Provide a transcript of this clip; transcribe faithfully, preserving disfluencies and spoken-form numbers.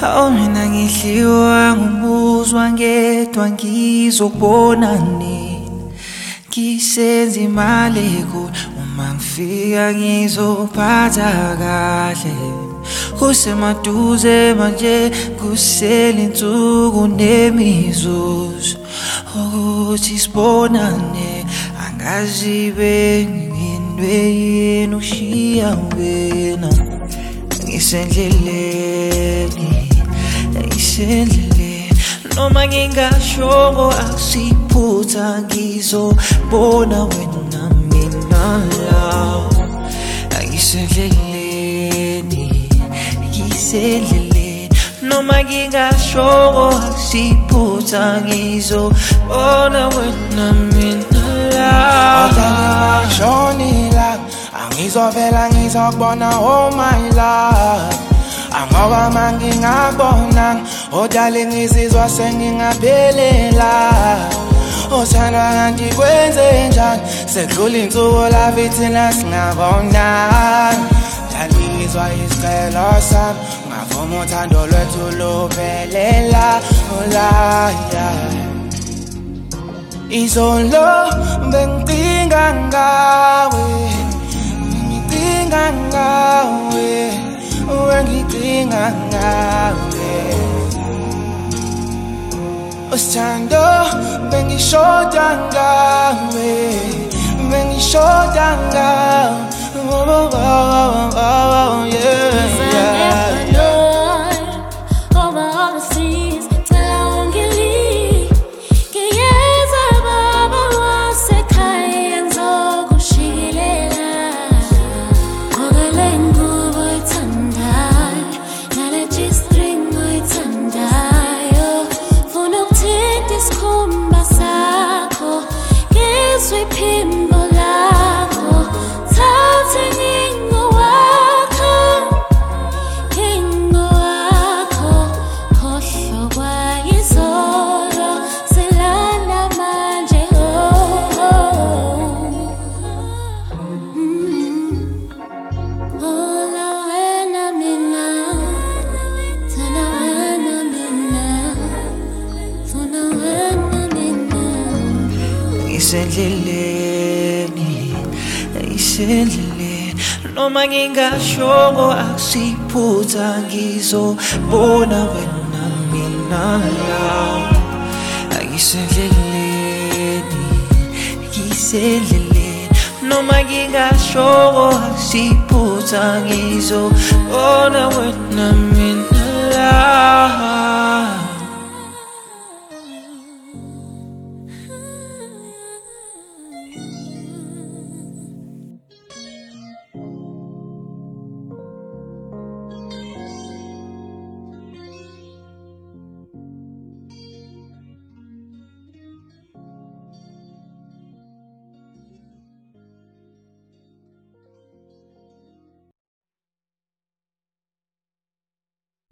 Hawu mina ngihliwa ngumuzwa ngedwa ngizokubona nini ngisenza imali kuwe uma ngifika ngizophatha kahle kusemaduze manje kusele insuku nemizuzu ukuthi sibonane angazibe ngindwe yini ushiya wena ngisendleleni ngisendleleni noma ngingashongo akusiphutha ngizobona wena mina la ngisendleleni ngisendleleni noma ngingashongo akusiphutha ngizobona wena mina la ngishonila angizovela ngizokubona oh my love angoba mangingabona odale ngizizwa sengingaphelela othanda kanti kwenze njani sedlula insuku la thina singabonani ngizwa isicelo sami ngavuma uthando lwethu luphelela olaya izolo bengicinga ngawe ngidinga ngawe ngidinga ngawe Osthando bengishoda ngawe bengishoda ngawe oh, oh, oh, oh, oh, yeah, yeah. Ngisendleleni ngisendleleni noma ngingashongo akusiphutha ngizobona wena mina la ngisendleleni ngisendleleni noma ngingashongo akusiphutha ngizobona wena mina la